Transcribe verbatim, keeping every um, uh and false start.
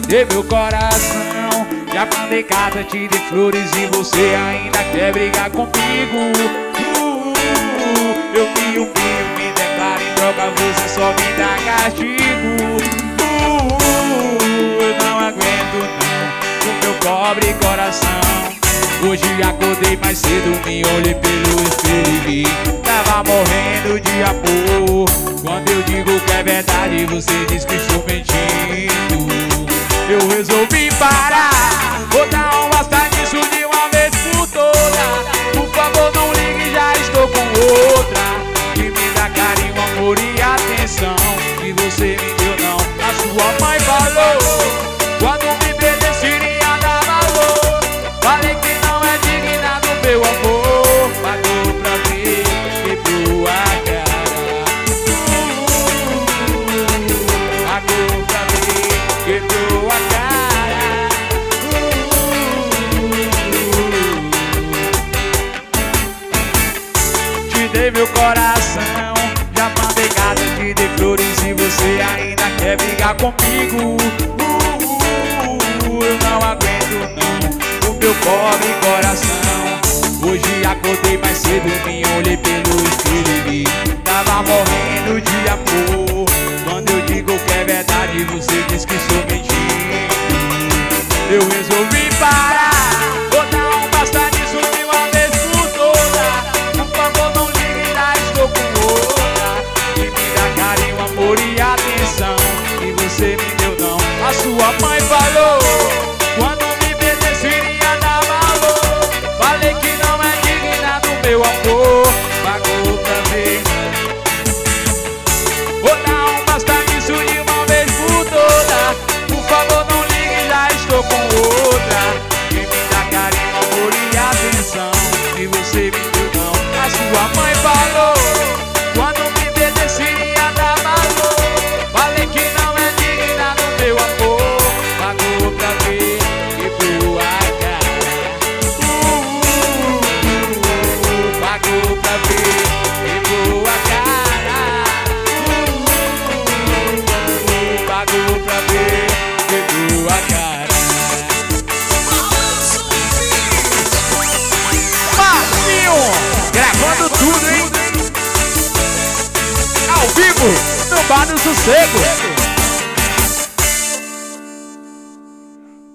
dei meu coração. Já mandei carta, te dei flores e você ainda quer brigar comigo. uh, Eu me humilho, me declaro em droga, você só me dá castigo. uh, Eu não aguento não, o meu pobre coração. Hoje acordei mais cedo, me olhei pelo espelho e vi, tava morrendo de amor. Quando eu digo que é verdade, você diz que estou mentindo. Eu resolvi parar, vou dar um basta nisso de uma vez por todas. Por favor não ligue, já estou com outra, que me dá carinho, amor e atenção, que você me deu não, a sua mãe falou. Quando me perder iria dar valor, falei que não é digna do meu amor. Pagou pra ver, quebrou a cara. Pagou pra ver, quebrou a cara. Te dei meu coração, já mandei carta, te dei flores e você ainda quer brigar comigo. Eu não aguento não, o meu pobre coração. Hoje acordei mais cedo, me olhei pelo espelho e vi, tava morrendo de amor. Quando eu digo que é verdade, você diz que sou mentindo. Eu resolvi parar, vou dar um basta nisso de uma vez por todas. Por favor não ligue, já estou com outra, que me dá carinho, amor e atenção, que você me deu não, a sua mãe falou. Quando me perder iria dar valor, falei que não é digna do meu amor. Pagou pra ver, vou dar um basta nisso de uma vez por todas. Por favor não ligue, já estou com outra, que me dá carinho, amor e atenção, que você me deu não, a sua mãe falou. Quando me perder iria dar valor, falei que não é digna do meu amor. Pagou pra ver, quebrou a cara. uh, uh, uh, Pagou pra ver, quebrou a cara. uh, uh, uh, Pagou pra ver, quebrou a cara. Marcinho, gravando tudo, hein? Ao vivo, no Bar do Sossego.